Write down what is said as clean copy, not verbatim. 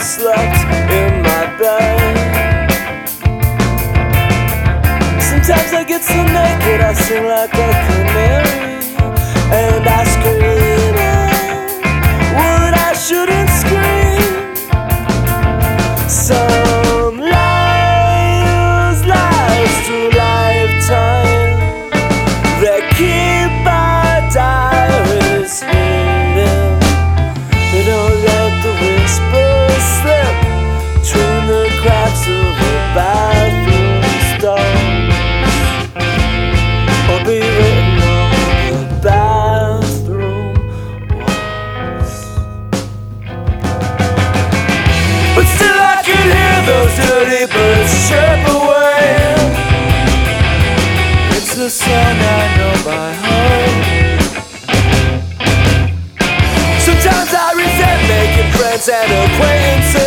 slept in my bed. Sometimes I get so naked I sing like a canary, and I scream out what I shouldn't scream. Some lies through lifetime that keep our diaries hidden. They don't let the whispers slip between the cracks of a bathroom stone, or be written on the bathroom walls. But still I can hear those dirty birds chirp away. It's the song I know by heart. Sometimes I resent making friends and acquaintances.